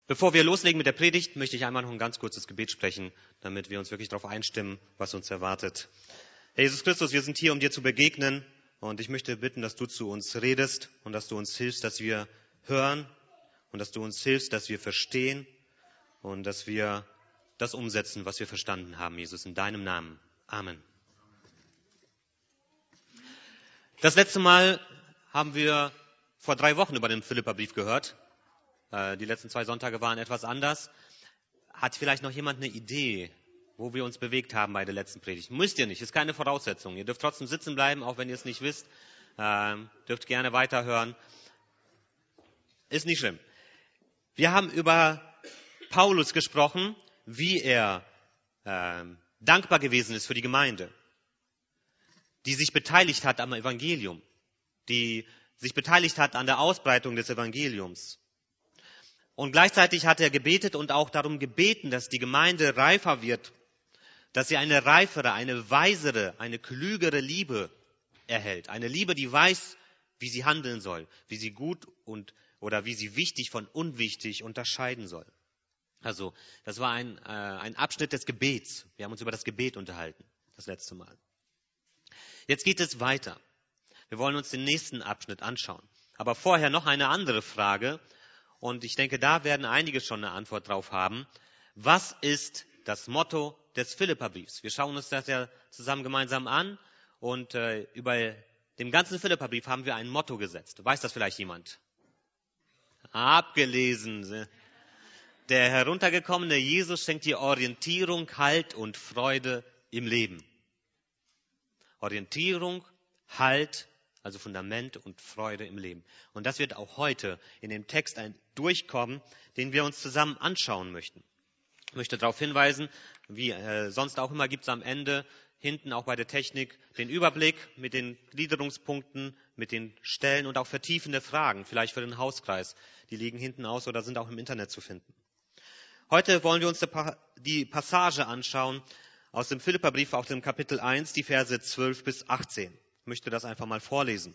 Bevor wir loslegen mit der Predigt, möchte ich einmal noch ein ganz kurzes Gebet sprechen, damit wir uns wirklich darauf einstimmen, was uns erwartet. Herr Jesus Christus, wir sind hier, um dir zu begegnen, und ich möchte bitten, dass du zu uns redest und dass du uns hilfst, dass wir hören und dass du uns hilfst, dass wir verstehen und dass wir das umsetzen, was wir verstanden haben, Jesus, in deinem Namen. Amen. Das letzte Mal haben wir vor 3 Wochen über den Philipperbrief gehört. Die letzten 2 Sonntage waren etwas anders. Hat vielleicht noch jemand eine Idee, wo wir uns bewegt haben bei der letzten Predigt? Müsst ihr nicht, ist keine Voraussetzung. Ihr dürft trotzdem sitzen bleiben, auch wenn ihr es nicht wisst. Dürft gerne weiterhören. Ist nicht schlimm. Wir haben über Paulus gesprochen, wie er dankbar gewesen ist für die Gemeinde, die sich beteiligt hat am Evangelium, die sich beteiligt hat an der Ausbreitung des Evangeliums. Und gleichzeitig hat er gebetet und auch darum gebeten, dass die Gemeinde reifer wird, dass sie eine reifere, eine weisere, eine klügere Liebe erhält. Eine Liebe, die weiß, wie sie handeln soll, wie sie gut oder wie sie wichtig von unwichtig unterscheiden soll. Also, das war ein Abschnitt des Gebets. Wir haben uns über das Gebet unterhalten, das letzte Mal. Jetzt geht es weiter. Wir wollen uns den nächsten Abschnitt anschauen. Aber vorher noch eine andere Frage. Und ich denke, da werden einige schon eine Antwort drauf haben. Was ist das Motto des Philipperbriefs? Wir schauen uns das ja zusammen gemeinsam an. Und über dem ganzen Philipperbrief haben wir ein Motto gesetzt. Weiß das vielleicht jemand? Abgelesen. Der heruntergekommene Jesus schenkt dir Orientierung, Halt und Freude im Leben. Orientierung, Halt, also Fundament und Freude im Leben. Und das wird auch heute in dem Text durchkommen, den wir uns zusammen anschauen möchten. Ich möchte darauf hinweisen, wie sonst auch immer gibt es am Ende hinten auch bei der Technik den Überblick mit den Gliederungspunkten, mit den Stellen und auch vertiefende Fragen, vielleicht für den Hauskreis. Die liegen hinten aus oder sind auch im Internet zu finden. Heute wollen wir uns die Passage anschauen aus dem Philipperbrief, aus dem Kapitel 1, die Verse 12 bis 18. Ich möchte das einfach mal vorlesen.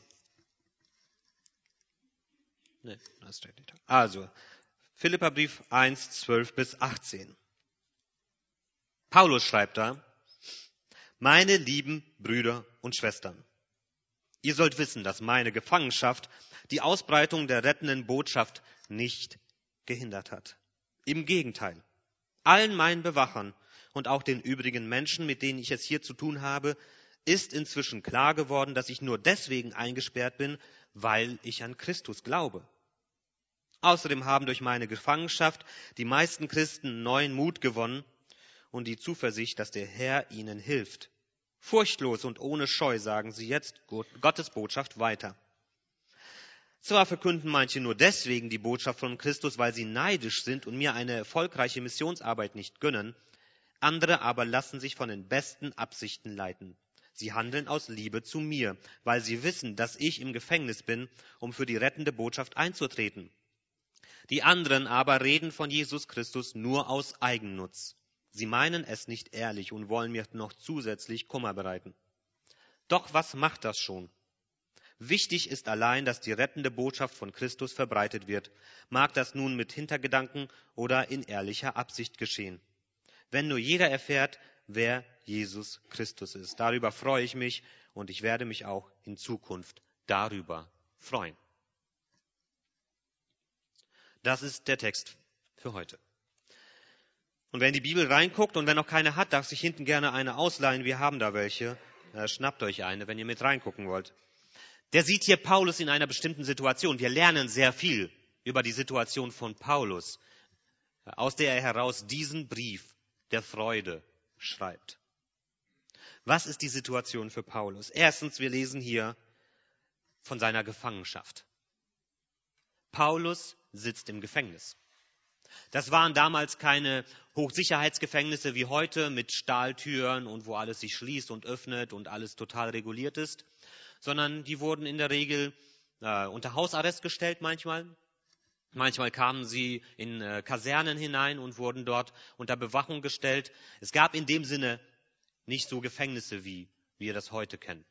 Also, Philipperbrief 1, 12 bis 18. Paulus schreibt da: Meine lieben Brüder und Schwestern, ihr sollt wissen, dass meine Gefangenschaft die Ausbreitung der rettenden Botschaft nicht gehindert hat. Im Gegenteil, allen meinen Bewachern und auch den übrigen Menschen, mit denen ich es hier zu tun habe, ist inzwischen klar geworden, dass ich nur deswegen eingesperrt bin, weil ich an Christus glaube. Außerdem haben durch meine Gefangenschaft die meisten Christen neuen Mut gewonnen und die Zuversicht, dass der Herr ihnen hilft. Furchtlos und ohne Scheu sagen sie jetzt Gottes Botschaft weiter. Zwar verkünden manche nur deswegen die Botschaft von Christus, weil sie neidisch sind und mir eine erfolgreiche Missionsarbeit nicht gönnen, andere aber lassen sich von den besten Absichten leiten. Sie handeln aus Liebe zu mir, weil sie wissen, dass ich im Gefängnis bin, um für die rettende Botschaft einzutreten. Die anderen aber reden von Jesus Christus nur aus Eigennutz. Sie meinen es nicht ehrlich und wollen mir noch zusätzlich Kummer bereiten. Doch was macht das schon? Wichtig ist allein, dass die rettende Botschaft von Christus verbreitet wird. Mag das nun mit Hintergedanken oder in ehrlicher Absicht geschehen. Wenn nur jeder erfährt, wer Jesus Christus ist. Darüber freue ich mich und ich werde mich auch in Zukunft darüber freuen. Das ist der Text für heute. Und wer in die Bibel reinguckt und wer noch keine hat, darf sich hinten gerne eine ausleihen. Wir haben da welche. Schnappt euch eine, wenn ihr mit reingucken wollt. Der sieht hier Paulus in einer bestimmten Situation. Wir lernen sehr viel über die Situation von Paulus, aus der er heraus diesen Brief der Freude schreibt. Was ist die Situation für Paulus? Erstens, wir lesen hier von seiner Gefangenschaft. Paulus sitzt im Gefängnis. Das waren damals keine Hochsicherheitsgefängnisse wie heute mit Stahltüren und wo alles sich schließt und öffnet und alles total reguliert ist, sondern die wurden in der Regel unter Hausarrest gestellt manchmal. Manchmal kamen sie in Kasernen hinein und wurden dort unter Bewachung gestellt. Es gab in dem Sinne nicht so Gefängnisse, wie wir das heute kennen.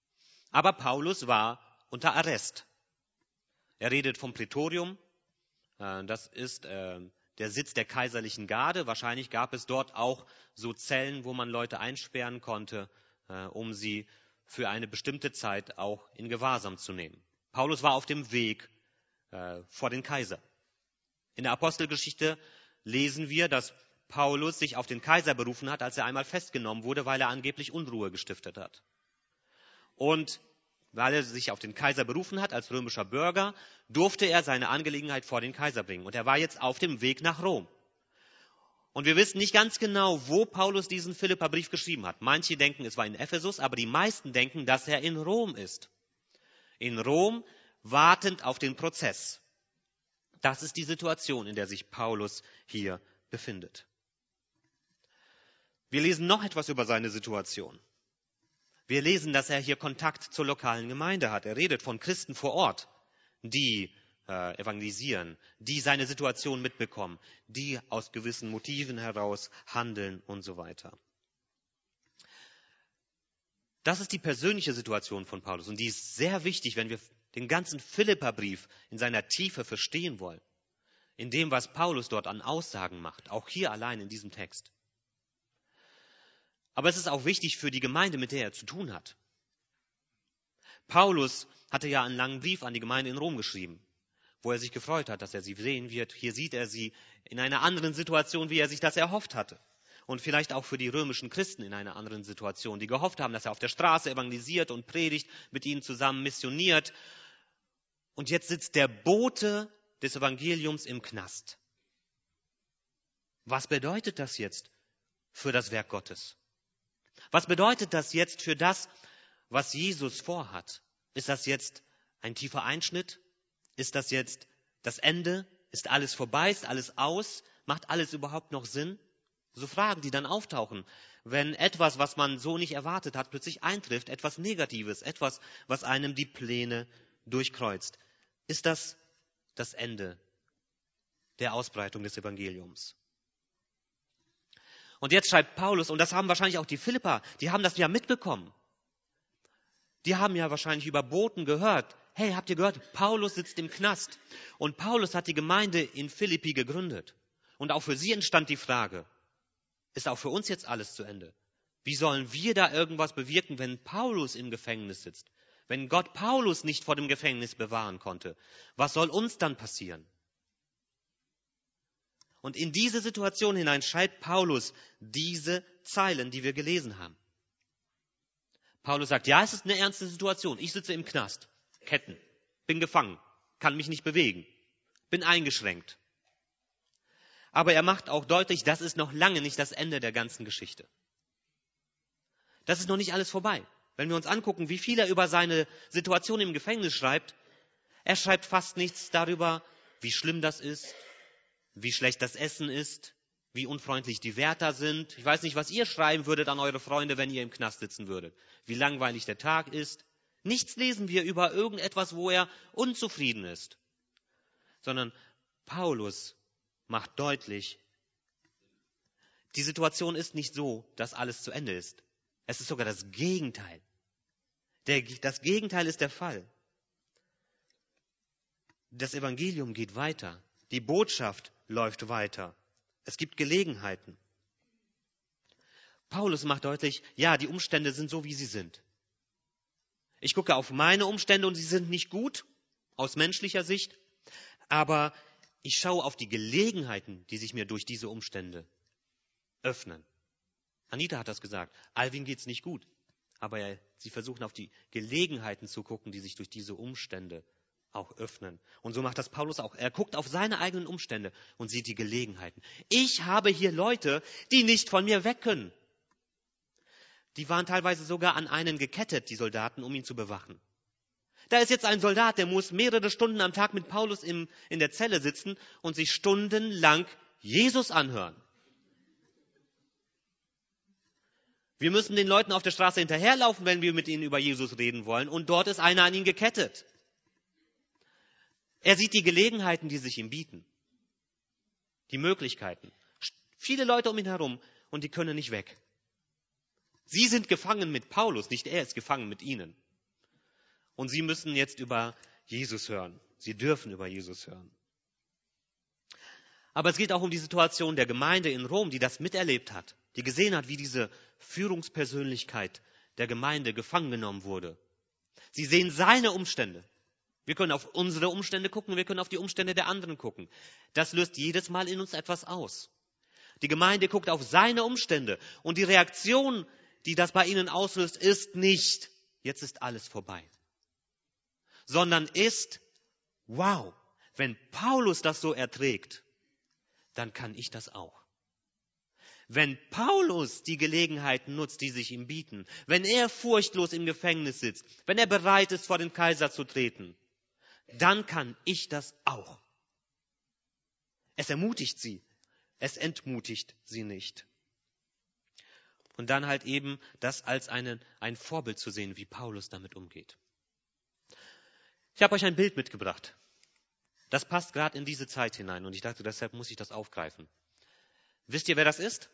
Aber Paulus war unter Arrest. Er redet vom Prätorium. Das ist der Sitz der kaiserlichen Garde. Wahrscheinlich gab es dort auch so Zellen, wo man Leute einsperren konnte, um sie für eine bestimmte Zeit auch in Gewahrsam zu nehmen. Paulus war auf dem Weg vor den Kaiser. In der Apostelgeschichte lesen wir, dass Paulus sich auf den Kaiser berufen hat, als er einmal festgenommen wurde, weil er angeblich Unruhe gestiftet hat. Und weil er sich auf den Kaiser berufen hat, als römischer Bürger, durfte er seine Angelegenheit vor den Kaiser bringen. Und er war jetzt auf dem Weg nach Rom. Und wir wissen nicht ganz genau, wo Paulus diesen Philipperbrief geschrieben hat. Manche denken, es war in Ephesus, aber die meisten denken, dass er in Rom ist. In Rom, wartend auf den Prozess. Das ist die Situation, in der sich Paulus hier befindet. Wir lesen noch etwas über seine Situation. Wir lesen, dass er hier Kontakt zur lokalen Gemeinde hat. Er redet von Christen vor Ort, die evangelisieren, die seine Situation mitbekommen, die aus gewissen Motiven heraus handeln und so weiter. Das ist die persönliche Situation von Paulus und die ist sehr wichtig, wenn wir den ganzen Philipperbrief in seiner Tiefe verstehen wollen, in dem, was Paulus dort an Aussagen macht, auch hier allein in diesem Text. Aber es ist auch wichtig für die Gemeinde, mit der er zu tun hat. Paulus hatte ja einen langen Brief an die Gemeinde in Rom geschrieben, wo er sich gefreut hat, dass er sie sehen wird. Hier sieht er sie in einer anderen Situation, wie er sich das erhofft hatte. Und vielleicht auch für die römischen Christen in einer anderen Situation, die gehofft haben, dass er auf der Straße evangelisiert und predigt, mit ihnen zusammen missioniert. Und jetzt sitzt der Bote des Evangeliums im Knast. Was bedeutet das jetzt für das Werk Gottes? Was bedeutet das jetzt für das, was Jesus vorhat? Ist das jetzt ein tiefer Einschnitt? Ist das jetzt das Ende? Ist alles vorbei? Ist alles aus? Macht alles überhaupt noch Sinn? So Fragen, die dann auftauchen, wenn etwas, was man so nicht erwartet hat, plötzlich eintrifft, etwas Negatives, etwas, was einem die Pläne durchkreuzt. Ist das das Ende der Ausbreitung des Evangeliums? Und jetzt schreibt Paulus, und das haben wahrscheinlich auch die Philipper, die haben das ja mitbekommen. Die haben ja wahrscheinlich über Boten gehört. Hey, habt ihr gehört? Paulus sitzt im Knast. Und Paulus hat die Gemeinde in Philippi gegründet. Und auch für sie entstand die Frage, ist auch für uns jetzt alles zu Ende? Wie sollen wir da irgendwas bewirken, wenn Paulus im Gefängnis sitzt? Wenn Gott Paulus nicht vor dem Gefängnis bewahren konnte? Was soll uns dann passieren? Und in diese Situation hinein schreibt Paulus diese Zeilen, die wir gelesen haben. Paulus sagt, ja, es ist eine ernste Situation. Ich sitze im Knast, Ketten, bin gefangen, kann mich nicht bewegen, bin eingeschränkt. Aber er macht auch deutlich, das ist noch lange nicht das Ende der ganzen Geschichte. Das ist noch nicht alles vorbei. Wenn wir uns angucken, wie viel er über seine Situation im Gefängnis schreibt, er schreibt fast nichts darüber, wie schlimm das ist, wie schlecht das Essen ist, wie unfreundlich die Wärter sind. Ich weiß nicht, was ihr schreiben würdet an eure Freunde, wenn ihr im Knast sitzen würdet. Wie langweilig der Tag ist. Nichts lesen wir über irgendetwas, wo er unzufrieden ist. Sondern Paulus macht deutlich, die Situation ist nicht so, dass alles zu Ende ist. Es ist sogar das Gegenteil. Das Gegenteil ist der Fall. Das Evangelium geht weiter. Die Botschaft läuft weiter. Es gibt Gelegenheiten. Paulus macht deutlich, ja, die Umstände sind so, wie sie sind. Ich gucke auf meine Umstände und sie sind nicht gut, aus menschlicher Sicht, aber ich schaue auf die Gelegenheiten, die sich mir durch diese Umstände öffnen. Anita hat das gesagt. Alvin geht's nicht gut, aber sie versuchen auf die Gelegenheiten zu gucken, die sich durch diese Umstände auch öffnen. Und so macht das Paulus auch. Er guckt auf seine eigenen Umstände und sieht die Gelegenheiten. Ich habe hier Leute, die nicht von mir weg können. Die waren teilweise sogar an einen gekettet, die Soldaten, um ihn zu bewachen. Da ist jetzt ein Soldat, der muss mehrere Stunden am Tag mit Paulus in der Zelle sitzen und sich stundenlang Jesus anhören. Wir müssen den Leuten auf der Straße hinterherlaufen, wenn wir mit ihnen über Jesus reden wollen. Und dort ist einer an ihn gekettet. Er sieht die Gelegenheiten, die sich ihm bieten. Die Möglichkeiten. Viele Leute um ihn herum und die können nicht weg. Sie sind gefangen mit Paulus, nicht er ist gefangen mit ihnen. Und sie müssen jetzt über Jesus hören. Sie dürfen über Jesus hören. Aber es geht auch um die Situation der Gemeinde in Rom, die das miterlebt hat, die gesehen hat, wie diese Führungspersönlichkeit der Gemeinde gefangen genommen wurde. Sie sehen seine Umstände. Wir können auf unsere Umstände gucken, wir können auf die Umstände der anderen gucken. Das löst jedes Mal in uns etwas aus. Die Gemeinde guckt auf seine Umstände und die Reaktion, die das bei ihnen auslöst, ist nicht, jetzt ist alles vorbei, sondern ist, wow, wenn Paulus das so erträgt, dann kann ich das auch. Wenn Paulus die Gelegenheiten nutzt, die sich ihm bieten, wenn er furchtlos im Gefängnis sitzt, wenn er bereit ist, vor den Kaiser zu treten, dann kann ich das auch. Es ermutigt sie, es entmutigt sie nicht. Und dann halt eben das als ein Vorbild zu sehen, wie Paulus damit umgeht. Ich habe euch ein Bild mitgebracht. Das passt gerade in diese Zeit hinein und ich dachte, deshalb muss ich das aufgreifen. Wisst ihr, wer das ist?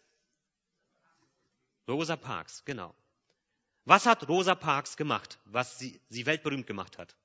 Rosa Parks, genau. Was hat Rosa Parks gemacht, was sie weltberühmt gemacht hat?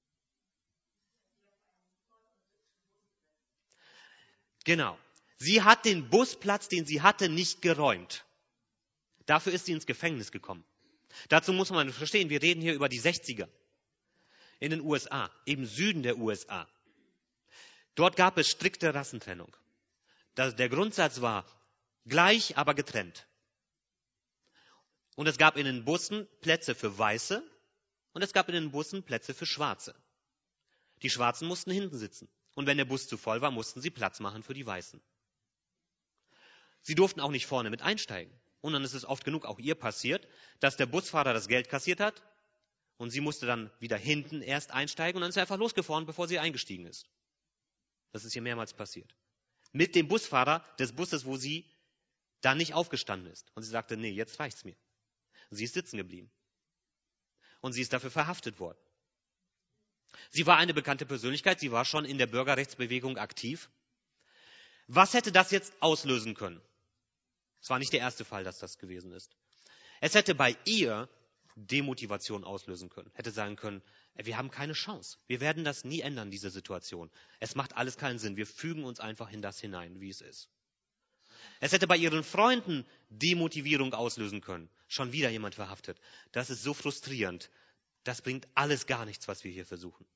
Genau. Sie hat den Busplatz, den sie hatte, nicht geräumt. Dafür ist sie ins Gefängnis gekommen. Dazu muss man verstehen, wir reden hier über die 60er in den USA, im Süden der USA. Dort gab es strikte Rassentrennung. Der Grundsatz war gleich, aber getrennt. Und es gab in den Bussen Plätze für Weiße und es gab in den Bussen Plätze für Schwarze. Die Schwarzen mussten hinten sitzen. Und wenn der Bus zu voll war, mussten sie Platz machen für die Weißen. Sie durften auch nicht vorne mit einsteigen. Und dann ist es oft genug auch ihr passiert, dass der Busfahrer das Geld kassiert hat und sie musste dann wieder hinten erst einsteigen und dann ist er einfach losgefahren, bevor sie eingestiegen ist. Das ist ihr mehrmals passiert. Mit dem Busfahrer des Busses, wo sie dann nicht aufgestanden ist. Und sie sagte, nee, jetzt reicht's mir. Und sie ist sitzen geblieben. Und sie ist dafür verhaftet worden. Sie war eine bekannte Persönlichkeit, sie war schon in der Bürgerrechtsbewegung aktiv. Was hätte das jetzt auslösen können? Es war nicht der erste Fall, dass das gewesen ist. Es hätte bei ihr Demotivation auslösen können. Hätte sagen können, wir haben keine Chance. Wir werden das nie ändern, diese Situation. Es macht alles keinen Sinn. Wir fügen uns einfach in das hinein, wie es ist. Es hätte bei ihren Freunden Demotivierung auslösen können. Schon wieder jemand verhaftet. Das ist so frustrierend. Das bringt alles gar nichts, was wir hier versuchen.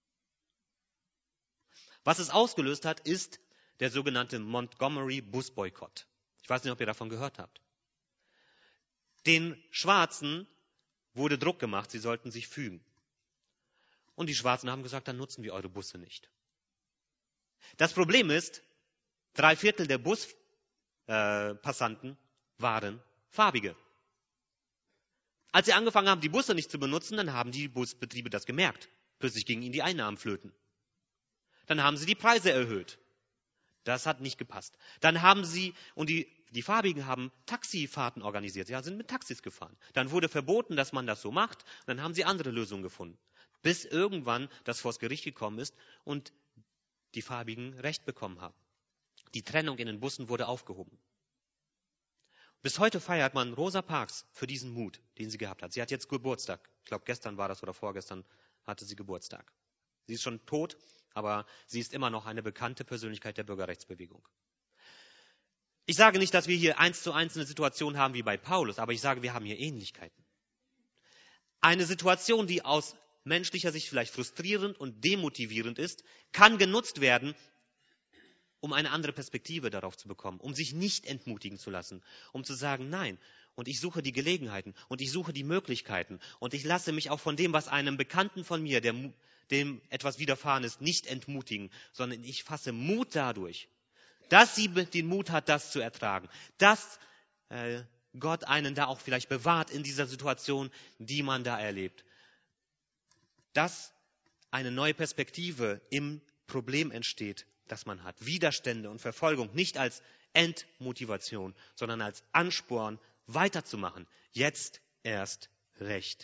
Was es ausgelöst hat, ist der sogenannte Montgomery-Bus-Boykott. Ich weiß nicht, ob ihr davon gehört habt. Den Schwarzen wurde Druck gemacht, sie sollten sich fügen. Und die Schwarzen haben gesagt, dann nutzen wir eure Busse nicht. Das Problem ist, 3/4 der Buspassanten waren Farbige. Als sie angefangen haben, die Busse nicht zu benutzen, dann haben die Busbetriebe das gemerkt. Plötzlich gingen ihnen die Einnahmen flöten. Dann haben sie die Preise erhöht. Das hat nicht gepasst. Dann haben sie, und die Farbigen haben Taxifahrten organisiert. Sie sind mit Taxis gefahren. Dann wurde verboten, dass man das so macht. Und dann haben sie andere Lösungen gefunden. Bis irgendwann das vors Gericht gekommen ist und die Farbigen Recht bekommen haben. Die Trennung in den Bussen wurde aufgehoben. Bis heute feiert man Rosa Parks für diesen Mut, den sie gehabt hat. Sie hat jetzt Geburtstag. Ich glaube, gestern war das oder vorgestern hatte sie Geburtstag. Sie ist schon tot, aber sie ist immer noch eine bekannte Persönlichkeit der Bürgerrechtsbewegung. Ich sage nicht, dass wir hier 1:1 eine Situation haben wie bei Paulus, aber ich sage, wir haben hier Ähnlichkeiten. Eine Situation, die aus menschlicher Sicht vielleicht frustrierend und demotivierend ist, kann genutzt werden, um eine andere Perspektive darauf zu bekommen, um sich nicht entmutigen zu lassen, um zu sagen, nein, und ich suche die Gelegenheiten und ich suche die Möglichkeiten und ich lasse mich auch von dem, was einem Bekannten von mir, dem etwas widerfahren ist, nicht entmutigen, sondern ich fasse Mut dadurch, dass sie den Mut hat, das zu ertragen, dass Gott einen da auch vielleicht bewahrt in dieser Situation, die man da erlebt, dass eine neue Perspektive im Problem entsteht, das man hat. Widerstände und Verfolgung nicht als Entmotivation, sondern als Ansporn, weiterzumachen. Jetzt erst recht.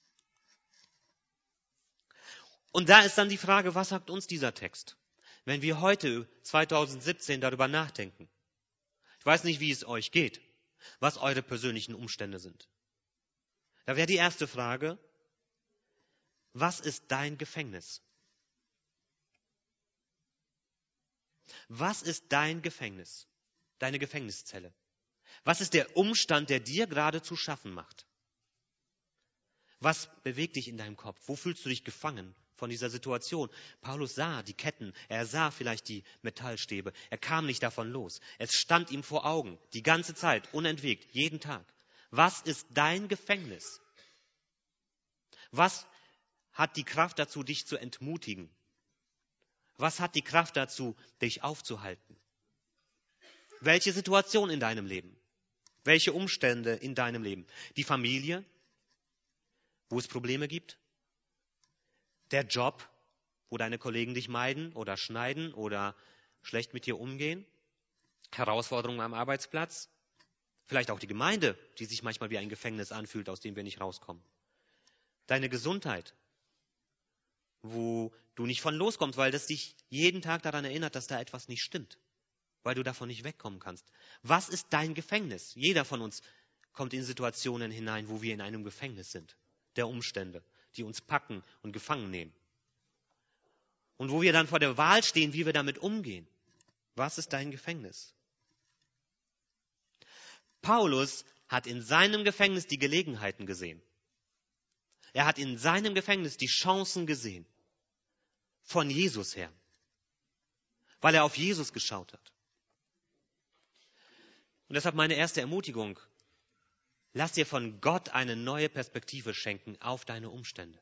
Und da ist dann die Frage, was sagt uns dieser Text? Wenn wir heute, 2017, darüber nachdenken. Ich weiß nicht, wie es euch geht, was eure persönlichen Umstände sind. Da wäre die erste Frage, was ist dein Gefängnis? Was ist dein Gefängnis? Deine Gefängniszelle? Was ist der Umstand, der dir gerade zu schaffen macht? Was bewegt dich in deinem Kopf? Wo fühlst du dich gefangen von dieser Situation? Paulus sah die Ketten, er sah vielleicht die Metallstäbe, er kam nicht davon los. Es stand ihm vor Augen, die ganze Zeit, unentwegt, jeden Tag. Was ist dein Gefängnis? Was hat die Kraft dazu, dich zu entmutigen? Was hat die Kraft dazu, dich aufzuhalten? Welche Situation in deinem Leben? Welche Umstände in deinem Leben? Die Familie, wo es Probleme gibt? Der Job, wo deine Kollegen dich meiden oder schneiden oder schlecht mit dir umgehen? Herausforderungen am Arbeitsplatz? Vielleicht auch die Gemeinde, die sich manchmal wie ein Gefängnis anfühlt, aus dem wir nicht rauskommen. Deine Gesundheit, wo du nicht von loskommst, weil das dich jeden Tag daran erinnert, dass da etwas nicht stimmt, weil du davon nicht wegkommen kannst. Was ist dein Gefängnis? Jeder von uns kommt in Situationen hinein, wo wir in einem Gefängnis sind, der Umstände, die uns packen und gefangen nehmen. Und wo wir dann vor der Wahl stehen, wie wir damit umgehen. Was ist dein Gefängnis? Paulus hat in seinem Gefängnis die Gelegenheiten gesehen. Er hat in seinem Gefängnis die Chancen gesehen. Von Jesus her. Weil er auf Jesus geschaut hat. Und deshalb meine erste Ermutigung. Lass dir von Gott eine neue Perspektive schenken auf deine Umstände.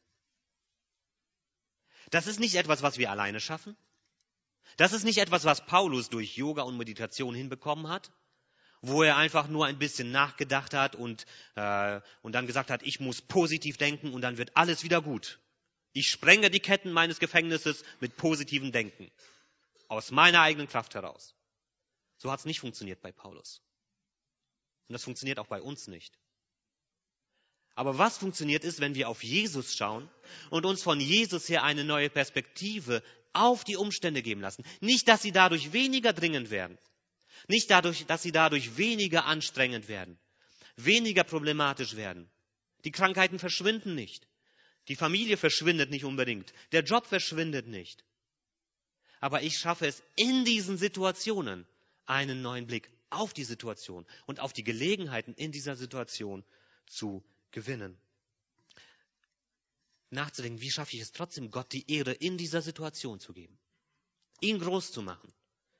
Das ist nicht etwas, was wir alleine schaffen. Das ist nicht etwas, was Paulus durch Yoga und Meditation hinbekommen hat, wo er einfach nur ein bisschen nachgedacht hat und dann gesagt hat, ich muss positiv denken und dann wird alles wieder gut. Ich sprenge die Ketten meines Gefängnisses mit positivem Denken. Aus meiner eigenen Kraft heraus. So hat es nicht funktioniert bei Paulus. Und das funktioniert auch bei uns nicht. Aber was funktioniert ist, wenn wir auf Jesus schauen und uns von Jesus her eine neue Perspektive auf die Umstände geben lassen. Nicht, dass sie dadurch weniger dringend werden. Nicht dadurch, dass sie dadurch weniger anstrengend werden. Weniger problematisch werden. Die Krankheiten verschwinden nicht. Die Familie verschwindet nicht unbedingt. Der Job verschwindet nicht. Aber ich schaffe es in diesen Situationen, einen neuen Blick auf die Situation und auf die Gelegenheiten in dieser Situation zu gewinnen. Nachzudenken, wie schaffe ich es trotzdem, Gott die Ehre in dieser Situation zu geben? Ihn groß zu machen.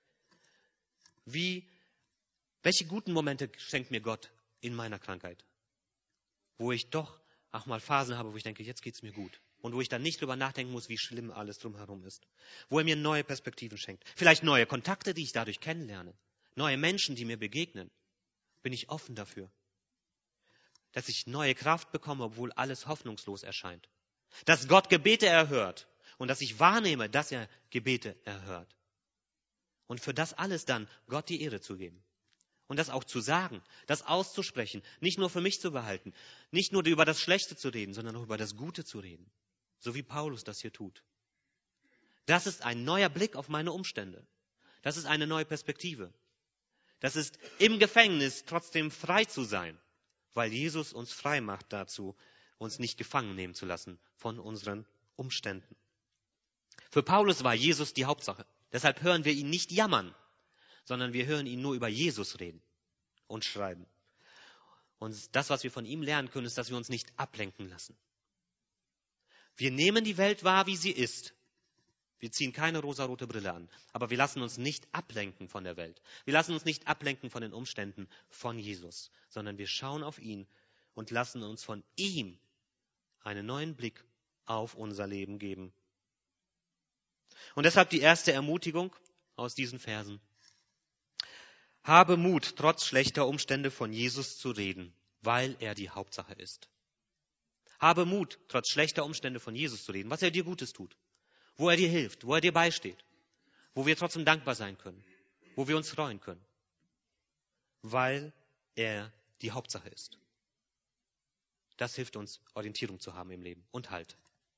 Welche guten Momente schenkt mir Gott in meiner Krankheit? Wo ich doch auch mal Phasen habe, wo ich denke, jetzt geht's mir gut. Und wo ich dann nicht drüber nachdenken muss, wie schlimm alles drumherum ist. Wo er mir neue Perspektiven schenkt. Vielleicht neue Kontakte, die ich dadurch kennenlerne. Neue Menschen, die mir begegnen. Bin ich offen dafür. Dass ich neue Kraft bekomme, obwohl alles hoffnungslos erscheint. Dass Gott Gebete erhört. Und dass ich wahrnehme, dass er Gebete erhört. Und für das alles dann Gott die Ehre zu geben. Und das auch zu sagen, das auszusprechen, nicht nur für mich zu behalten, nicht nur über das Schlechte zu reden, sondern auch über das Gute zu reden. So wie Paulus das hier tut. Das ist ein neuer Blick auf meine Umstände. Das ist eine neue Perspektive. Das ist im Gefängnis trotzdem frei zu sein, weil Jesus uns frei macht dazu, uns nicht gefangen nehmen zu lassen von unseren Umständen. Für Paulus war Jesus die Hauptsache. Deshalb hören wir ihn nicht jammern, sondern wir hören ihn nur über Jesus reden und schreiben. Und das, was wir von ihm lernen können, ist, dass wir uns nicht ablenken lassen. Wir nehmen die Welt wahr, wie sie ist. Wir ziehen keine rosarote Brille an, aber wir lassen uns nicht ablenken von der Welt. Wir lassen uns nicht ablenken von den Umständen von Jesus, sondern wir schauen auf ihn und lassen uns von ihm einen neuen Blick auf unser Leben geben. Und deshalb die erste Ermutigung aus diesen Versen. Habe Mut, trotz schlechter Umstände von Jesus zu reden, weil er die Hauptsache ist. Habe Mut, trotz schlechter Umstände von Jesus zu reden, was er dir Gutes tut, wo er dir hilft, wo er dir beisteht, wo wir trotzdem dankbar sein können, wo wir uns freuen können, weil er die Hauptsache ist. Das hilft uns, Orientierung zu haben im Leben und Halt.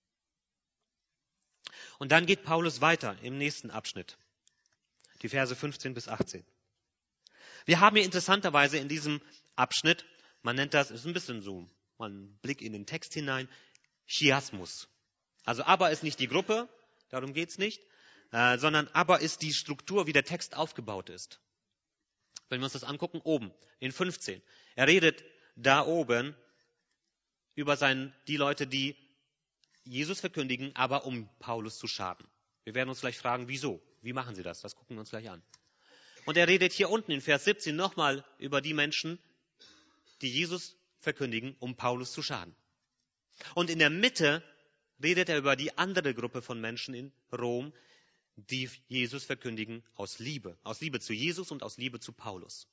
Und dann geht Paulus weiter im nächsten Abschnitt, die Verse 15 bis 18. Wir haben hier interessanterweise in diesem Abschnitt, man nennt das, ist ein bisschen so, ein Blick in den Text hinein, Chiasmus. Also aber ist nicht die Gruppe, darum geht's nicht, sondern aber ist die Struktur, wie der Text aufgebaut ist. Wenn wir uns das angucken, oben in 15. Er redet da oben über die Leute, die Jesus verkündigen, aber um Paulus zu schaden. Wir werden uns gleich fragen, wieso? Wie machen sie das? Das gucken wir uns gleich an. Und er redet hier unten in Vers 17 nochmal über die Menschen, die Jesus verkündigen, um Paulus zu schaden. Und in der Mitte redet er über die andere Gruppe von Menschen in Rom, die Jesus verkündigen aus Liebe zu Jesus und aus Liebe zu Paulus.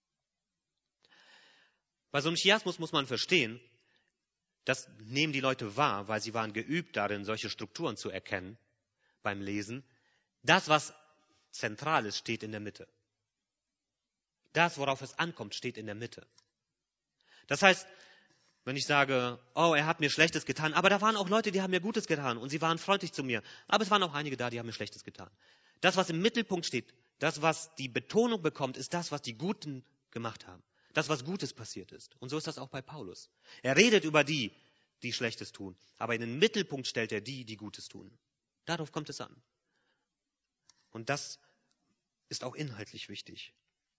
Bei so einem Chiasmus muss man verstehen, das nehmen die Leute wahr, weil sie waren geübt darin, solche Strukturen zu erkennen beim Lesen. Das, was zentral ist, steht in der Mitte. Das, worauf es ankommt, steht in der Mitte. Das heißt, wenn ich sage, oh, er hat mir Schlechtes getan, aber da waren auch Leute, die haben mir Gutes getan und sie waren freundlich zu mir. Aber es waren auch einige da, die haben mir Schlechtes getan. Das, was im Mittelpunkt steht, das, was die Betonung bekommt, ist das, was die Guten gemacht haben. Das, was Gutes passiert ist. Und so ist das auch bei Paulus. Er redet über die Schlechtes tun, aber in den Mittelpunkt stellt er die Gutes tun. Darauf kommt es an. Und das ist auch inhaltlich wichtig.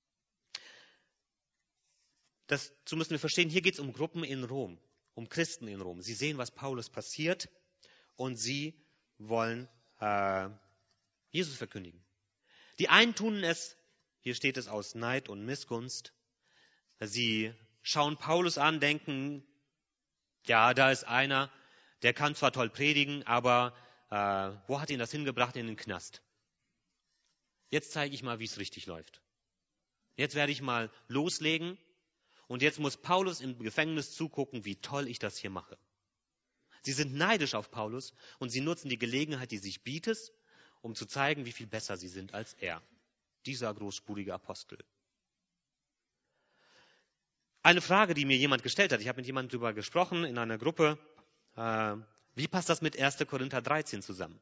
Dazu müssen wir verstehen, hier geht es um Gruppen in Rom, um Christen in Rom. Sie sehen, was Paulus passiert und sie wollen Jesus verkündigen. Die einen tun es, hier steht es, aus Neid und Missgunst. Sie schauen Paulus an, denken, ja, da ist einer, der kann zwar toll predigen, aber wo hat ihn das hingebracht? In den Knast. Jetzt zeige ich mal, wie es richtig läuft. Jetzt werde ich mal loslegen und jetzt muss Paulus im Gefängnis zugucken, wie toll ich das hier mache. Sie sind neidisch auf Paulus und sie nutzen die Gelegenheit, die sich bietet, um zu zeigen, wie viel besser sie sind als er, dieser großspurige Apostel. Eine Frage, die mir jemand gestellt hat, ich habe mit jemandem darüber gesprochen in einer Gruppe, wie passt das mit 1. Korinther 13 zusammen?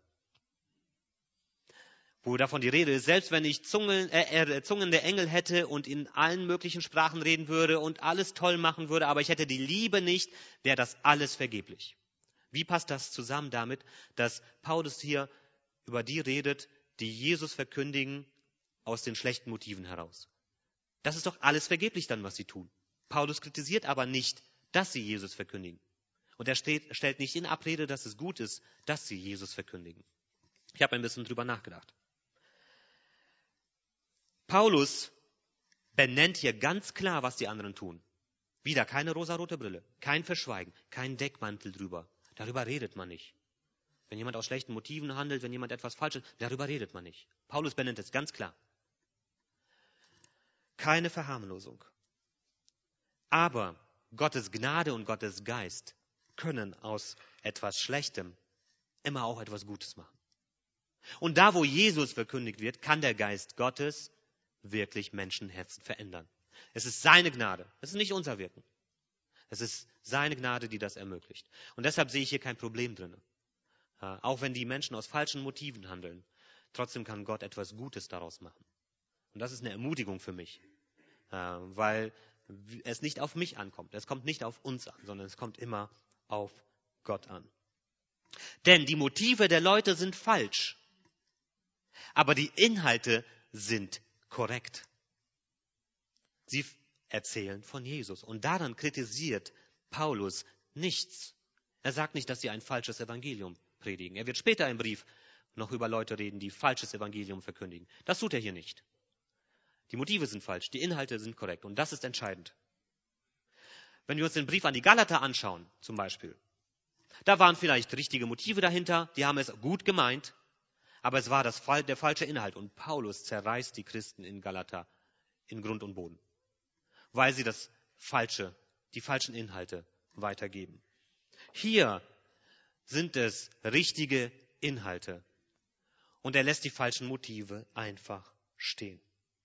Wo davon die Rede ist, selbst wenn ich Zungen der Engel hätte und in allen möglichen Sprachen reden würde und alles toll machen würde, aber ich hätte die Liebe nicht, wäre das alles vergeblich. Wie passt das zusammen damit, dass Paulus hier über die redet, die Jesus verkündigen aus den schlechten Motiven heraus? Das ist doch alles vergeblich dann, was sie tun. Paulus kritisiert aber nicht, dass sie Jesus verkündigen. Und er stellt nicht in Abrede, dass es gut ist, dass sie Jesus verkündigen. Ich habe ein bisschen drüber nachgedacht. Paulus benennt hier ganz klar, was die anderen tun. Wieder keine rosarote Brille, kein Verschweigen, kein Deckmantel drüber. Darüber redet man nicht. Wenn jemand aus schlechten Motiven handelt, wenn jemand etwas Falsches, darüber redet man nicht. Paulus benennt es ganz klar. Keine Verharmlosung. Aber Gottes Gnade und Gottes Geist können aus etwas Schlechtem immer auch etwas Gutes machen. Und da, wo Jesus verkündigt wird, kann der Geist Gottes wirklich Menschenherzen verändern. Es ist seine Gnade, es ist nicht unser Wirken. Es ist seine Gnade, die das ermöglicht. Und deshalb sehe ich hier kein Problem drin. Auch wenn die Menschen aus falschen Motiven handeln, trotzdem kann Gott etwas Gutes daraus machen. Und das ist eine Ermutigung für mich, weil es nicht auf mich ankommt. Es kommt nicht auf uns an, sondern es kommt immer auf Gott an. Denn die Motive der Leute sind falsch, aber die Inhalte sind korrekt. Sie erzählen von Jesus. Und daran kritisiert Paulus nichts. Er sagt nicht, dass sie ein falsches Evangelium predigen. Er wird später im Brief noch über Leute reden, die falsches Evangelium verkündigen. Das tut er hier nicht. Die Motive sind falsch, die Inhalte sind korrekt. Und das ist entscheidend. Wenn wir uns den Brief an die Galater anschauen, zum Beispiel, da waren vielleicht richtige Motive dahinter, die haben es gut gemeint, aber es war der falsche Inhalt. Und Paulus zerreißt die Christen in Galater in Grund und Boden, weil sie die falschen Inhalte weitergeben. Hier sind es richtige Inhalte und er lässt die falschen Motive einfach stehen.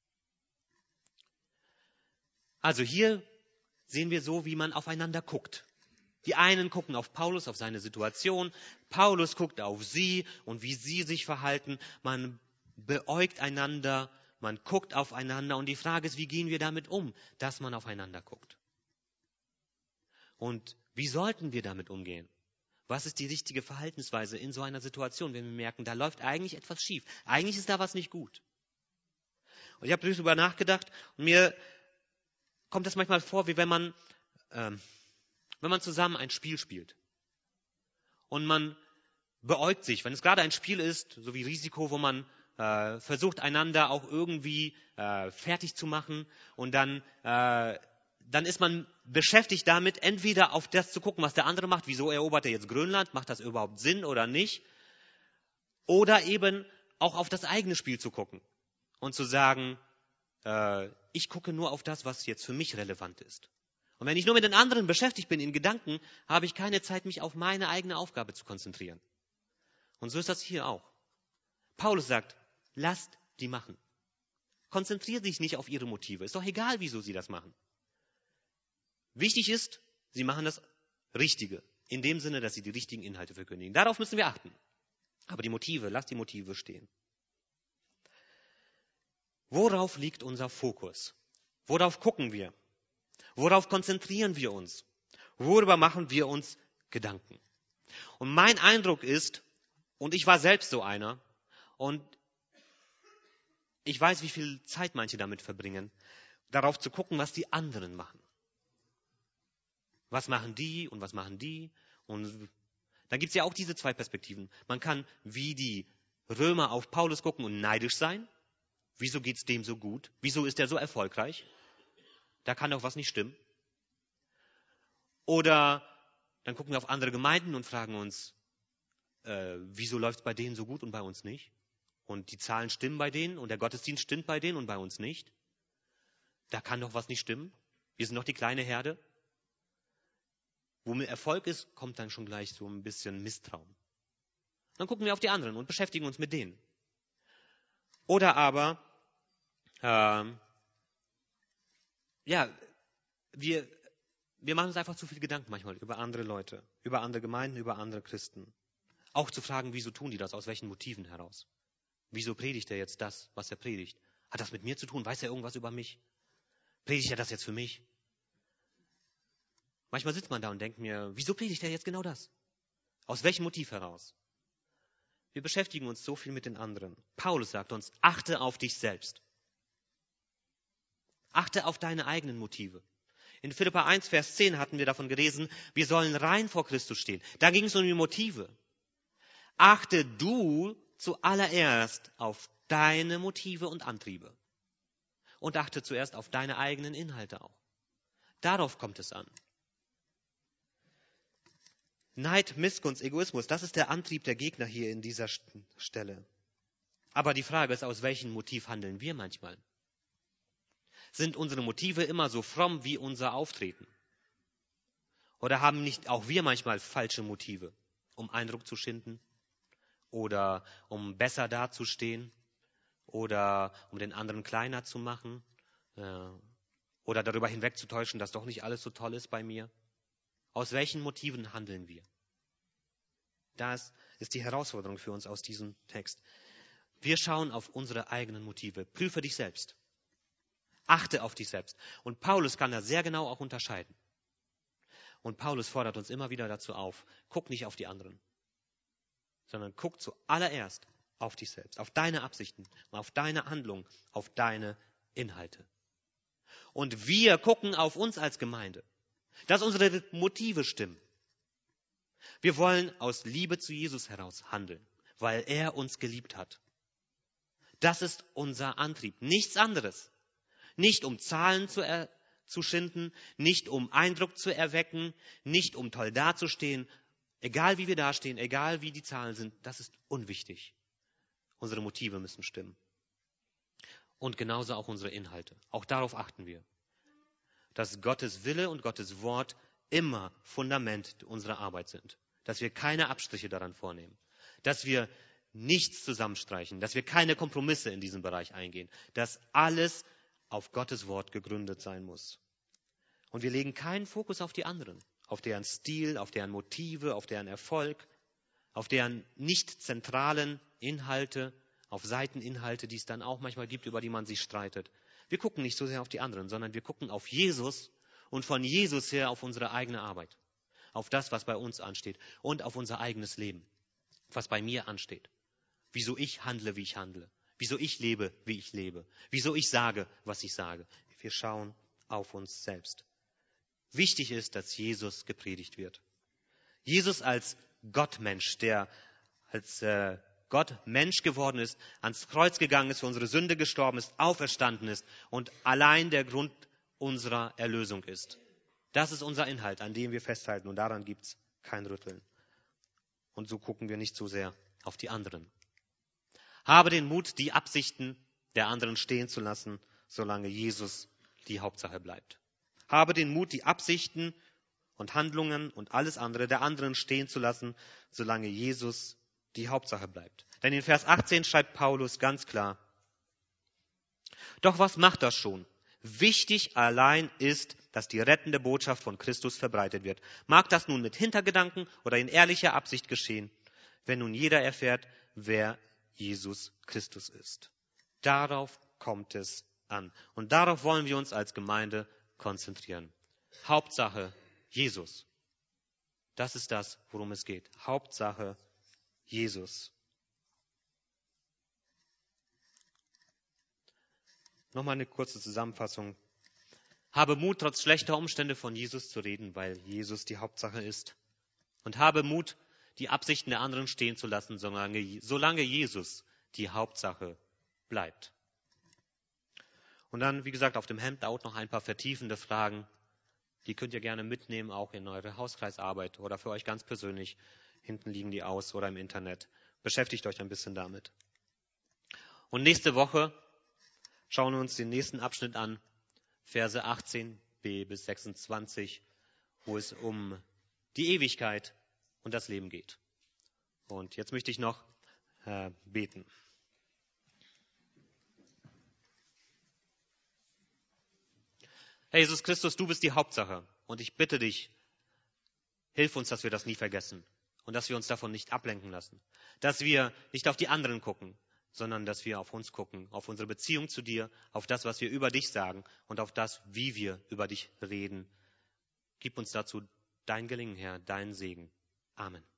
Also hier sehen wir so, wie man aufeinander guckt. Die einen gucken auf Paulus, auf seine Situation. Paulus guckt auf sie und wie sie sich verhalten. Man beäugt einander, man guckt aufeinander. Und die Frage ist, wie gehen wir damit um, dass man aufeinander guckt? Und wie sollten wir damit umgehen? Was ist die richtige Verhaltensweise in so einer Situation, wenn wir merken, da läuft eigentlich etwas schief. Eigentlich ist da was nicht gut. Und ich habe darüber nachgedacht und mir kommt das manchmal vor, wie wenn man zusammen ein Spiel spielt. Und man beäugt sich, wenn es gerade ein Spiel ist, so wie Risiko, wo man versucht, einander auch irgendwie fertig zu machen. Und dann ist man beschäftigt damit, entweder auf das zu gucken, was der andere macht, wieso erobert er jetzt Grönland, macht das überhaupt Sinn oder nicht, oder eben auch auf das eigene Spiel zu gucken und zu sagen, ich gucke nur auf das, was jetzt für mich relevant ist. Und wenn ich nur mit den anderen beschäftigt bin in Gedanken, habe ich keine Zeit, mich auf meine eigene Aufgabe zu konzentrieren. Und so ist das hier auch. Paulus sagt, lasst die machen. Konzentriert dich nicht auf ihre Motive. Ist doch egal, wieso sie das machen. Wichtig ist, sie machen das Richtige. In dem Sinne, dass sie die richtigen Inhalte verkündigen. Darauf müssen wir achten. Aber die Motive, lasst die Motive stehen. Worauf liegt unser Fokus? Worauf gucken wir? Worauf konzentrieren wir uns? Worüber machen wir uns Gedanken? Und mein Eindruck ist, und ich war selbst so einer, und ich weiß, wie viel Zeit manche damit verbringen, darauf zu gucken, was die anderen machen. Was machen die und was machen die? Und dann gibt es ja auch diese zwei Perspektiven. Man kann wie die Römer auf Paulus gucken und neidisch sein. Wieso geht es dem so gut? Wieso ist er so erfolgreich? Da kann doch was nicht stimmen. Oder dann gucken wir auf andere Gemeinden und fragen uns, wieso läuft es bei denen so gut und bei uns nicht? Und die Zahlen stimmen bei denen und der Gottesdienst stimmt bei denen und bei uns nicht. Da kann doch was nicht stimmen. Wir sind noch die kleine Herde. Wo mir Erfolg ist, kommt dann schon gleich so ein bisschen Misstrauen. Dann gucken wir auf die anderen und beschäftigen uns mit denen. Oder aber, wir machen uns einfach zu viel Gedanken manchmal über andere Leute, über andere Gemeinden, über andere Christen. Auch zu fragen, wieso tun die das, aus welchen Motiven heraus? Wieso predigt er jetzt das, was er predigt? Hat das mit mir zu tun? Weiß er irgendwas über mich? Predigt er das jetzt für mich? Manchmal sitzt man da und denkt mir, wieso predigt er jetzt genau das? Aus welchem Motiv heraus? Wir beschäftigen uns so viel mit den anderen. Paulus sagt uns, achte auf dich selbst. Achte auf deine eigenen Motive. In Philipper 1, Vers 10 hatten wir davon gelesen, wir sollen rein vor Christus stehen. Da ging es um die Motive. Achte du zuallererst auf deine Motive und Antriebe. Und achte zuerst auf deine eigenen Inhalte auch. Darauf kommt es an. Neid, Missgunst, Egoismus, das ist der Antrieb der Gegner hier in dieser Stelle. Aber die Frage ist, aus welchem Motiv handeln wir manchmal? Sind unsere Motive immer so fromm wie unser Auftreten? Oder haben nicht auch wir manchmal falsche Motive, um Eindruck zu schinden? Oder um besser dazustehen? Oder um den anderen kleiner zu machen? Oder darüber hinwegzutäuschen, dass doch nicht alles so toll ist bei mir? Aus welchen Motiven handeln wir? Das ist die Herausforderung für uns aus diesem Text. Wir schauen auf unsere eigenen Motive. Prüfe dich selbst. Achte auf dich selbst. Und Paulus kann da sehr genau auch unterscheiden. Und Paulus fordert uns immer wieder dazu auf, guck nicht auf die anderen, sondern guck zuallererst auf dich selbst, auf deine Absichten, auf deine Handlung, auf deine Inhalte. Und wir gucken auf uns als Gemeinde, dass unsere Motive stimmen. Wir wollen aus Liebe zu Jesus heraus handeln, weil er uns geliebt hat. Das ist unser Antrieb, nichts anderes. Nicht um Zahlen zu schinden, nicht um Eindruck zu erwecken, nicht um toll dazustehen. Egal wie wir dastehen, egal wie die Zahlen sind, das ist unwichtig. Unsere Motive müssen stimmen. Und genauso auch unsere Inhalte. Auch darauf achten wir. Dass Gottes Wille und Gottes Wort immer Fundament unserer Arbeit sind. Dass wir keine Abstriche daran vornehmen. Dass wir nichts zusammenstreichen. Dass wir keine Kompromisse in diesem Bereich eingehen. Dass alles auf Gottes Wort gegründet sein muss. Und wir legen keinen Fokus auf die anderen. Auf deren Stil, auf deren Motive, auf deren Erfolg. Auf deren nicht zentralen Inhalte. Auf Seiteninhalte, die es dann auch manchmal gibt, über die man sich streitet. Wir gucken nicht so sehr auf die anderen, sondern wir gucken auf Jesus und von Jesus her auf unsere eigene Arbeit. auf das, was bei uns ansteht und auf unser eigenes Leben, was bei mir ansteht. Wieso ich handle, wie ich handle. Wieso ich lebe, wie ich lebe. Wieso ich sage, was ich sage. Wir schauen auf uns selbst. Wichtig ist, dass Jesus gepredigt wird. Jesus als Gottmensch, der als Gott Mensch geworden ist, ans Kreuz gegangen ist, für unsere Sünde gestorben ist, auferstanden ist und allein der Grund unserer Erlösung ist. Das ist unser Inhalt, an dem wir festhalten und daran gibt es kein Rütteln. Und so gucken wir nicht so sehr auf die anderen. Habe den Mut, die Absichten der anderen stehen zu lassen, solange Jesus die Hauptsache bleibt. Habe den Mut, die Absichten und Handlungen und alles andere der anderen stehen zu lassen, solange Jesus die Hauptsache bleibt. Denn in Vers 18 schreibt Paulus ganz klar: Doch was macht das schon? Wichtig allein ist, dass die rettende Botschaft von Christus verbreitet wird. Mag das nun mit Hintergedanken oder in ehrlicher Absicht geschehen, wenn nun jeder erfährt, wer Jesus Christus ist. Darauf kommt es an. Und darauf wollen wir uns als Gemeinde konzentrieren. Hauptsache Jesus. Das ist das, worum es geht. Hauptsache Jesus. Nochmal eine kurze Zusammenfassung. Habe Mut, trotz schlechter Umstände von Jesus zu reden, weil Jesus die Hauptsache ist. Und habe Mut, die Absichten der anderen stehen zu lassen, solange Jesus die Hauptsache bleibt. Und dann, wie gesagt, auf dem Handout noch ein paar vertiefende Fragen. Die könnt ihr gerne mitnehmen, auch in eure Hauskreisarbeit oder für euch ganz persönlich. Hinten liegen die aus oder im Internet. Beschäftigt euch ein bisschen damit. Und nächste Woche schauen wir uns den nächsten Abschnitt an, Verse 18b bis 26, wo es um die Ewigkeit und das Leben geht. Und jetzt möchte ich noch beten. Herr Jesus Christus, du bist die Hauptsache. Und ich bitte dich, hilf uns, dass wir das nie vergessen und dass wir uns davon nicht ablenken lassen. Dass wir nicht auf die anderen gucken, sondern dass wir auf uns gucken, auf unsere Beziehung zu dir, auf das, was wir über dich sagen und auf das, wie wir über dich reden. Gib uns dazu dein Gelingen, Herr, deinen Segen. Amen.